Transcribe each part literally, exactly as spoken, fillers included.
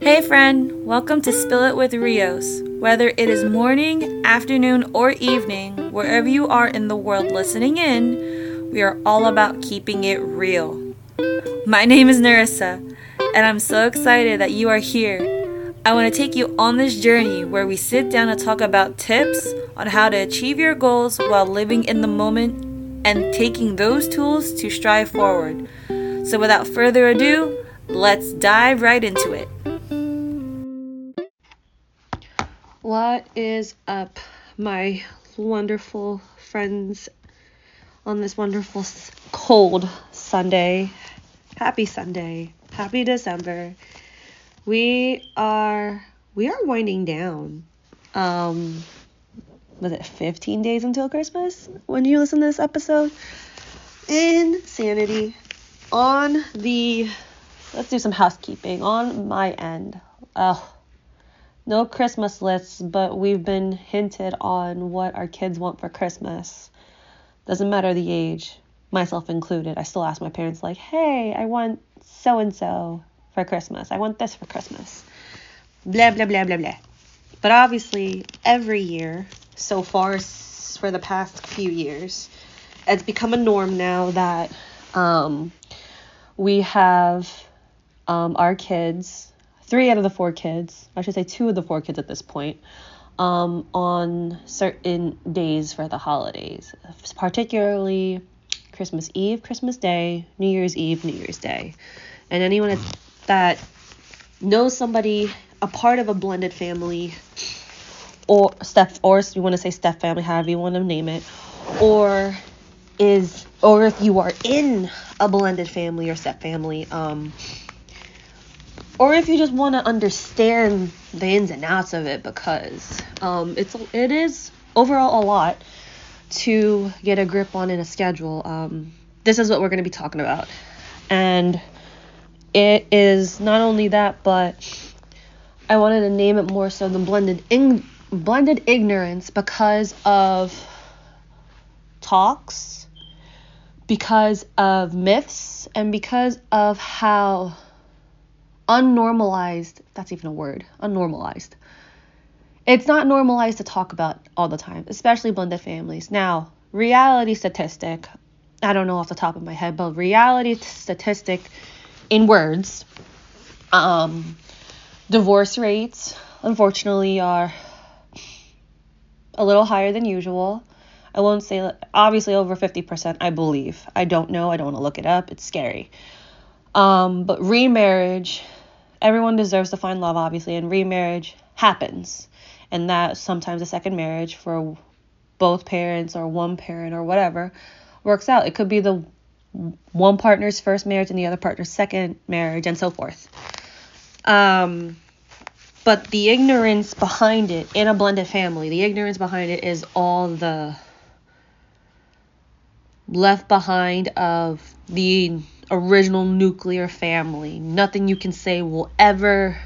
Hey friend, welcome to Spill It with Rios. Whether it is morning, afternoon, or evening, wherever you are in the world listening in, we are all about keeping it real. My name is Narissa, and I'm so excited that you are here. I want to take you on this journey where we sit down and talk about tips on how to achieve your goals while living in the moment and taking those tools to strive forward. So without further ado, let's dive right into it. What is up, my wonderful friends, on this wonderful cold Sunday? Happy Sunday. Happy December. We are we are winding down. Um was it fifteen days until Christmas when you listen to this episode? Insanity. On the let's do some housekeeping on my end. Oh, no Christmas lists, but we've been hinted on what our kids want for Christmas. Doesn't matter the age, myself included. I still ask my parents, like, hey, I want so-and-so for Christmas. I want this for Christmas. Blah, blah, blah, blah, blah. But obviously, every year, so far for the past few years, it's become a norm now that um, we have um, our kids... Three out of the four kids, I should say two of the four kids at this point, um, on certain days for the holidays, particularly Christmas Eve, Christmas Day, New Year's Eve, New Year's Day. And anyone that knows somebody, a part of a blended family, or step, or you want to say step family, however you want to name it, or is, or if you are in a blended family or step family, um, or if you just want to understand the ins and outs of it, because um, it's it is overall a lot to get a grip on in a schedule. Um, this is what we're going to be talking about, and it is not only that, but I wanted to name it more so than blended in, blended ignorance because of talks, because of myths, and because of how unnormalized, if that's even a word, unnormalized. It's not normalized to talk about all the time, especially blended families. Now, reality statistic, I don't know off the top of my head, but reality statistic in words, um, divorce rates, unfortunately, are a little higher than usual. I won't say, obviously over fifty percent, I believe. I don't know. I don't want to look it up. It's scary. Um, but remarriage, everyone deserves to find love, obviously, and remarriage happens. And that sometimes a second marriage for both parents or one parent or whatever works out. It could be the one partner's first marriage and the other partner's second marriage and so forth. Um, but the ignorance behind it in a blended family, the ignorance behind it is all the left behind of the original nuclear family. Nothing you can say will ever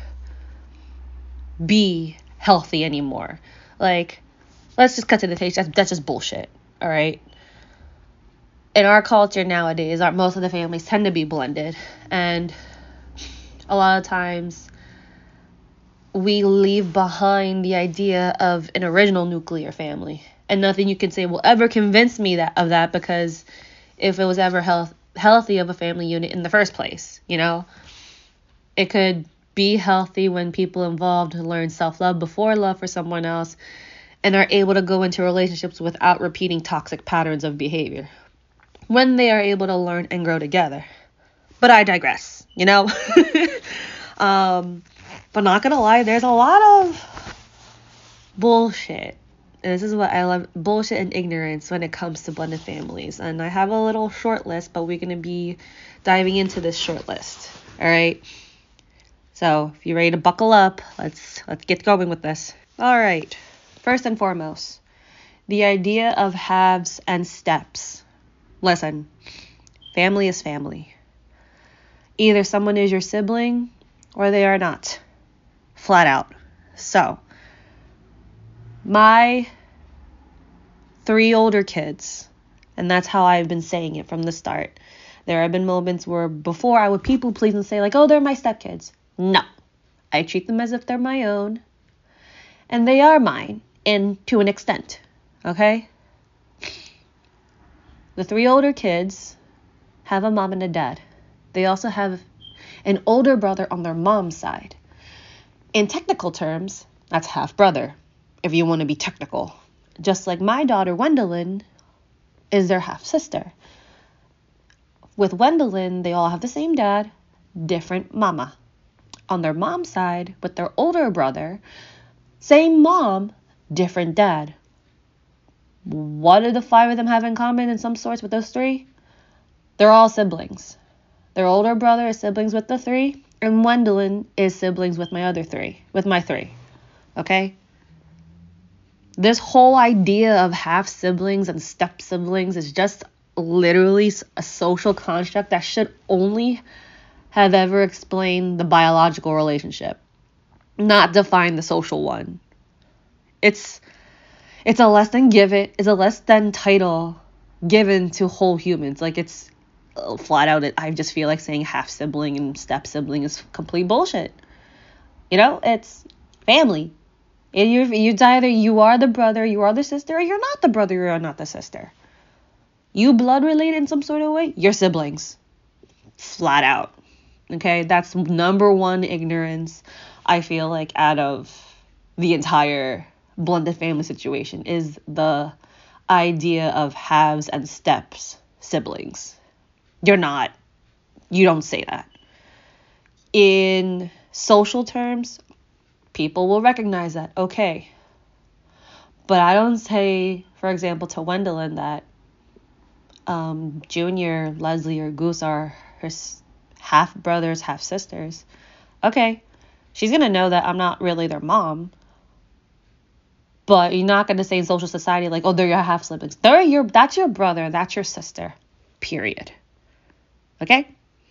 be healthy anymore. Like, let's just cut to the chase. That's, that's just bullshit. All right. In our culture nowadays, our, most of the families tend to be blended, and a lot of times we leave behind the idea of an original nuclear family, and nothing you can say will ever convince me that of that, because if it was ever health healthy of a family unit in the first place, you know, it could be healthy when people involved learn self-love before love for someone else and are able to go into relationships without repeating toxic patterns of behavior when they are able to learn and grow together. But I digress, you know. um, but not gonna lie, there's a lot of bullshit. And this is what I love, bullshit and ignorance when it comes to blended families. And I have a little short list, but we're going to be diving into this short list. All right. So if you're ready to buckle up, let's let's get going with this. All right. First and foremost, the idea of halves and steps. Listen, family is family. Either someone is your sibling or they are not. Flat out. So, my three older kids, and that's how I've been saying it from the start. There have been moments where before I would people please and say like, oh, they're my stepkids. No, I treat them as if they're my own. And they are mine, and to an extent, okay? The three older kids have a mom and a dad. They also have an older brother on their mom's side. In technical terms, that's half brother, if you want to be technical. Just like my daughter, Wendelin, is their half sister. With Wendelin, they all have the same dad, different mama. On their mom's side, with their older brother, same mom, different dad. What do the five of them have in common in some sorts with those three? They're all siblings. Their older brother is siblings with the three, and Wendelin is siblings with my other three, with my three. Okay? This whole idea of half siblings and step siblings is just literally a social construct that should only have ever explained the biological relationship, not define the social one. It's it's a less than give it, it's a less than title given to whole humans. Like, it's uh, flat out, it, I just feel like saying half sibling and step sibling is complete bullshit. You know, it's family. And you it's either you are the brother, you are the sister, or you're not the brother, you're not the sister. You blood related in some sort of way, you're siblings. Flat out. Okay, that's number one ignorance, I feel like, out of the entire blended family situation, is the idea of halves and steps siblings. You're not. You don't say that. In social terms, people will recognize that, okay. But I don't say, for example, to Wendelin that um, Junior, Leslie, or Goose are her half brothers, half sisters. Okay, she's going to know that I'm not really their mom. But you're not going to say in social society, like, oh, they're your half siblings. They're your, that's your brother, that's your sister, period. Okay?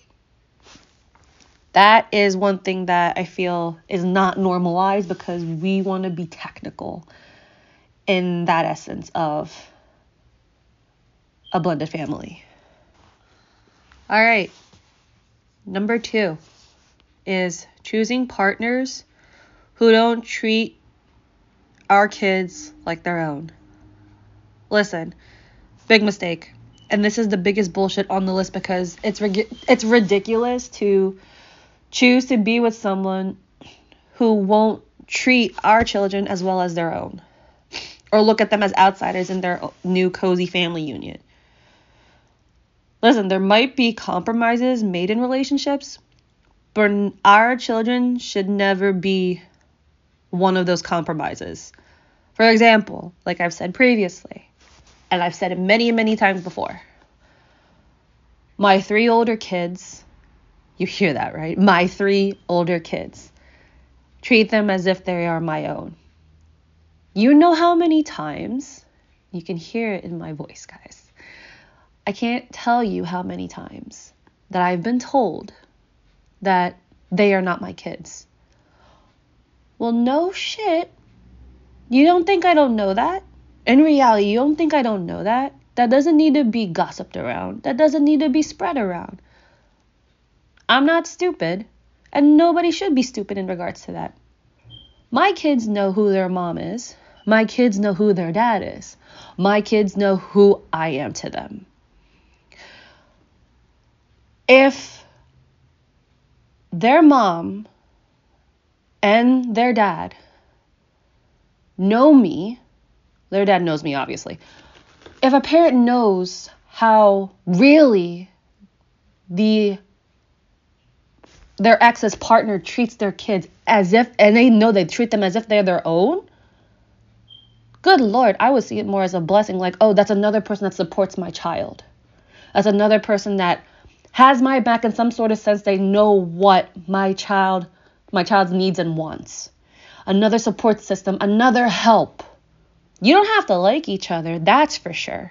That is one thing that I feel is not normalized because we want to be technical in that essence of a blended family. All right. Number two is choosing partners who don't treat our kids like their own. Listen, big mistake. And this is the biggest bullshit on the list because it's it's ridiculous to choose to be with someone who won't treat our children as well as their own, or look at them as outsiders in their new cozy family union. Listen, there might be compromises made in relationships, but our children should never be one of those compromises. For example, like I've said previously, and I've said it many, many times before, my three older kids, you hear that, right? My three older kids, treat them as if they are my own. You know how many times, you can hear it in my voice, guys. I can't tell you how many times that I've been told that they are not my kids. Well, no shit. You don't think I don't know that? In reality, you don't think I don't know that? That doesn't need to be gossiped around. That doesn't need to be spread around. I'm not stupid, and nobody should be stupid in regards to that. My kids know who their mom is. My kids know who their dad is. My kids know who I am to them. If their mom and their dad know me, their dad knows me, obviously. If a parent knows how really the their ex's partner treats their kids as if, and they know they treat them as if they're their own, good Lord, I would see it more as a blessing. Like, oh, that's another person that supports my child. That's another person that has my back in some sort of sense. They know what my child, my child's needs and wants. Another support system, another help. You don't have to like each other, that's for sure.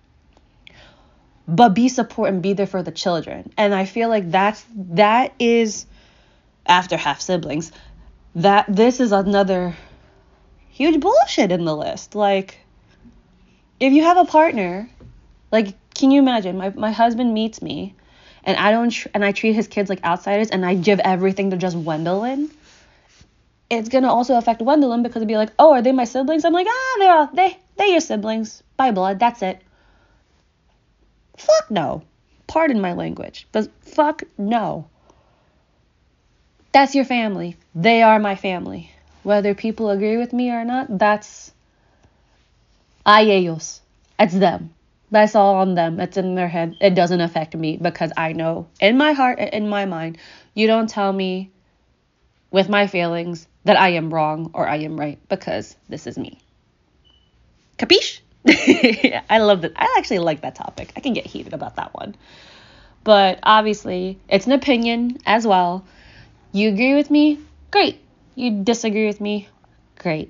But be support and be there for the children. And I feel like that's that is, after half siblings, that this is another huge bullshit in the list. Like, if you have a partner, like, can you imagine? My my husband meets me, and I don't tr- and I treat his kids like outsiders, and I give everything to just Wendelin. it's going to also affect Wendelin because it'd be like, oh, are they my siblings? I'm like, ah, they're all, they, they're your siblings by blood. That's it. Fuck no. Pardon my language, but fuck no. That's your family. They are my family. Whether people agree with me or not, that's a ellos. It's them. That's all on them. It's in their head. It doesn't affect me because I know in my heart, in my mind, you don't tell me with my feelings that I am wrong or I am right because this is me. Capiche? I love that. I actually like that topic. I can get heated about that one. But obviously, it's an opinion as well. You agree with me? Great. You disagree with me? Great.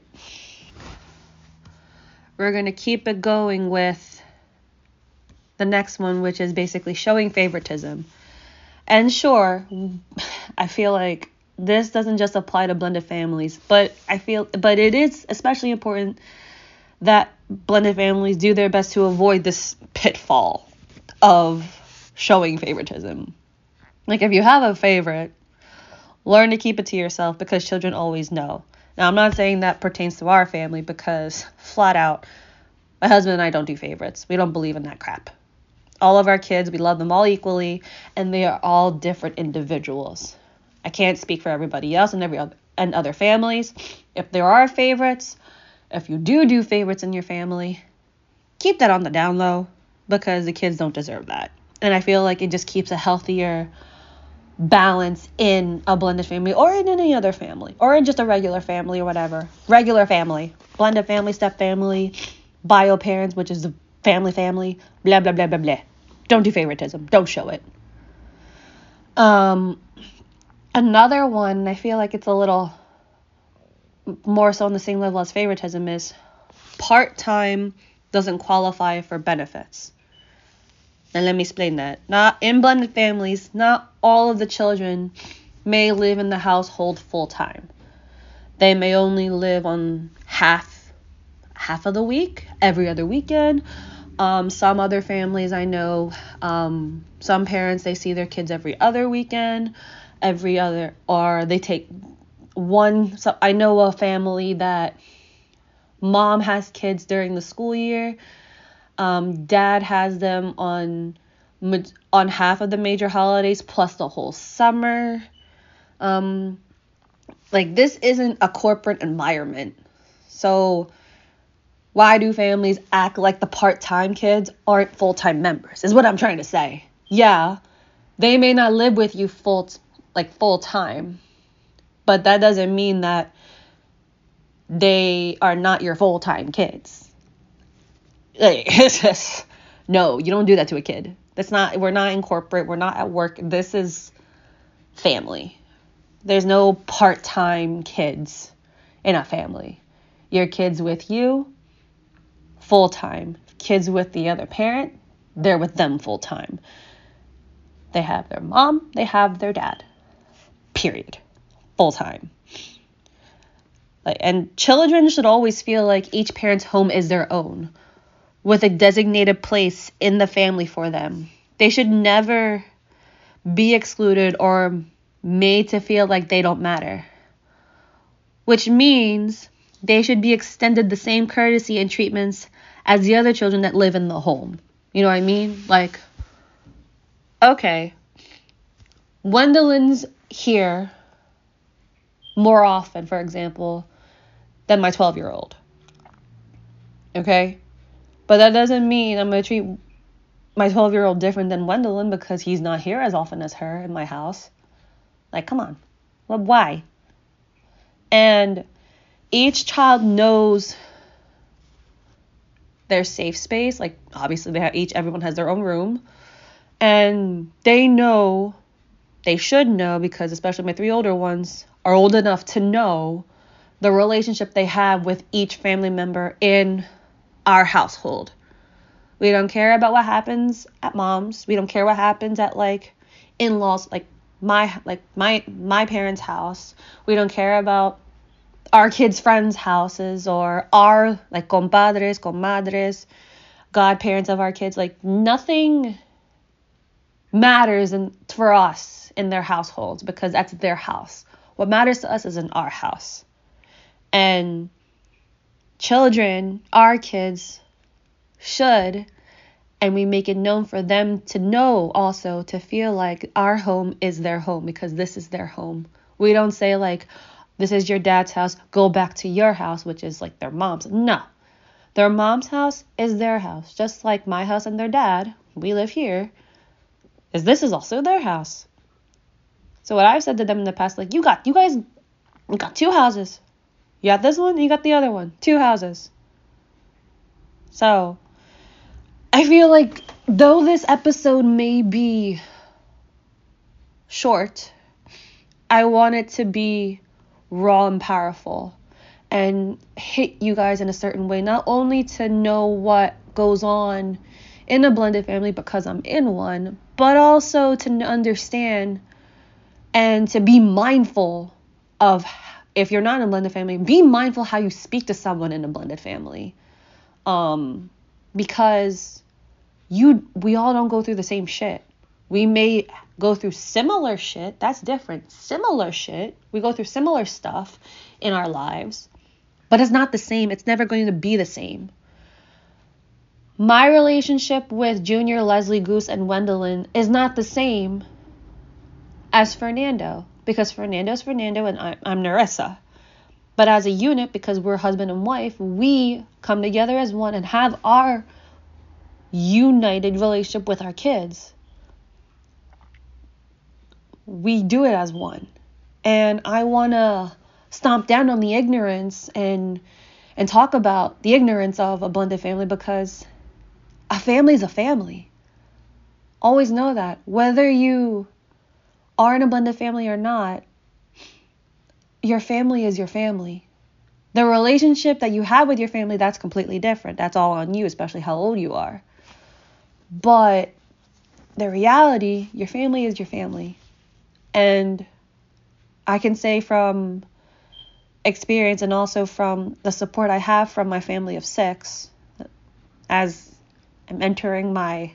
We're going to keep it going with the next one, which is basically showing favoritism. And sure, I feel like this doesn't just apply to blended families, but I feel, but it is especially important that blended families do their best to avoid this pitfall of showing favoritism. Like if you have a favorite, learn to keep it to yourself because children always know. Now, I'm not saying that pertains to our family because flat out, my husband and I don't do favorites. We don't believe in that crap. All of our kids, we love them all equally, and they are all different individuals. I can't speak for everybody else and every other, and other families. If there are favorites, if you do do favorites in your family, keep that on the down low because the kids don't deserve that. And I feel like it just keeps a healthier balance in a blended family or in any other family or in just a regular family or whatever. Regular family, blended family, step family, bio parents, which is the family family, blah, blah, blah, blah, blah. Don't do favoritism. Don't show it. Um, another one, I feel like it's a little more so on the same level as favoritism is part-time doesn't qualify for benefits. And let me explain that. Not in blended families, not all of the children may live in the household full time. They may only live on half half of the week, every other weekend. Um, some other families I know, um, some parents, they see their kids every other weekend, every other, or they take one. So I know a family that mom has kids during the school year. Um, dad has them on on half of the major holidays plus the whole summer. Um, like this isn't a corporate environment. So why do families act like the part-time kids aren't full-time members is what I'm trying to say. Yeah, they may not live with you full like full-time, but that doesn't mean that they are not your full-time kids. Like, it's just, no, you don't do that to a kid. That's not, we're not in corporate. We're not at work. This is family. There's no part-time kids in a family. Your kids with you, full-time. Kids with the other parent, they're with them full-time. They have their mom, they have their dad. Period. Full-time. Like, and children should always feel like each parent's home is their own, with a designated place in the family for them. They should never be excluded or made to feel like they don't matter. Which means they should be extended the same courtesy and treatments as the other children that live in the home. You know what I mean? Like, okay, Wendelin's here more often, for example, than my twelve-year-old. Okay? But that doesn't mean I'm going to treat my twelve-year-old different than Wendelin because he's not here as often as her in my house. Like, come on. Well, why? And each child knows their safe space. Like, obviously, they have each, everyone has their own room. And they know, they should know, because especially my three older ones are old enough to know the relationship they have with each family member in our household. We don't care about what happens at mom's. We don't care what happens at like in-laws, like my like my my parents' house. We don't care about our kids' friends' houses or our like compadres, comadres, godparents of our kids. Like nothing matters in, for us in their households because that's their house. What matters to us is in our house. And children, our kids, should, and we make it known for them to know also, to feel like our home is their home because this is their home. We don't say like, this is your dad's house, go back to your house, which is like their mom's. No. Their mom's house is their house. Just like my house and their dad, we live here, is this is also their house. So what I've said to them in the past, like, you got, you guys, you got two houses. You got this one, and you got the other one. Two houses. So, I feel like, though this episode may be short, I want it to be raw and powerful and hit you guys in a certain way. Not only to know what goes on in a blended family because I'm in one, but also to understand and to be mindful of, if you're not in a blended family, be mindful how you speak to someone in a blended family. Um, because you, we all don't go through the same shit. We may go through similar shit. That's different. Similar shit. We go through similar stuff in our lives, but it's not the same. It's never going to be the same. My relationship with Junior, Leslie, Goose, and Wendelin is not the same as Fernando, because Fernando's Fernando and I, I'm Nerissa. But as a unit, because we're husband and wife, we come together as one and have our united relationship with our kids. We do it as one. And I want to stomp down on the ignorance and and talk about the ignorance of a blended family, because a family is a family. Always know that. Whether you are in a blended family or not, your family is your family. The relationship that you have with your family, that's completely different. That's all on you, especially how old you are. But the reality, your family is your family. And I can say from experience and also from the support I have from my family of six, as I'm entering my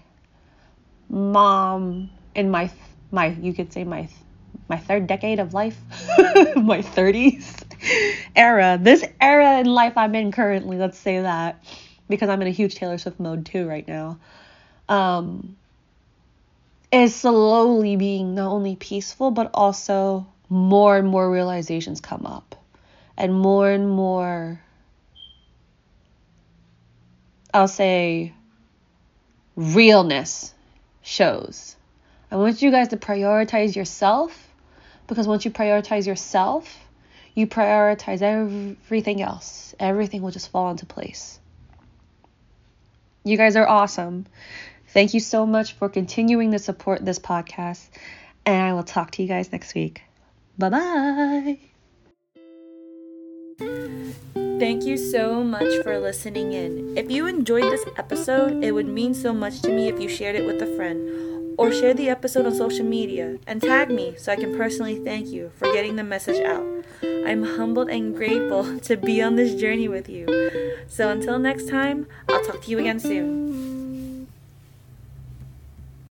mom in my my you could say my my third decade of life, my thirties era, this era in life I'm in currently, let's say that, because I'm in a huge Taylor Swift mode too right now, um, is slowly being not only peaceful, but also more and more realizations come up, and more and more, I'll say, realness shows. I want you guys to prioritize yourself, because once you prioritize yourself, you prioritize everything else. Everything will just fall into place. You guys are awesome. Thank you so much for continuing to support this podcast, and I will talk to you guys next week. Bye-bye. Thank you so much for listening in. If you enjoyed this episode, it would mean so much to me if you shared it with a friend, or share the episode on social media and tag me so I can personally thank you for getting the message out. I'm humbled and grateful to be on this journey with you. So until next time, I'll talk to you again soon.